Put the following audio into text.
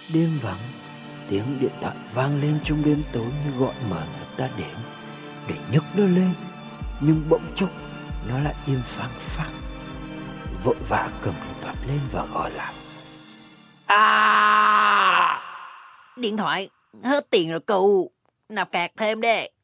Đêm vắng, tiếng điện thoại vang lên trong đêm tối như gọi mời người ta đến để nhấc nó lên. Nhưng bỗng chốc nó lại im phăng phắc. Vội vã cầm điện thoại lên và gọi lại. Điện thoại hết tiền rồi cụ, nạp cạc thêm đi.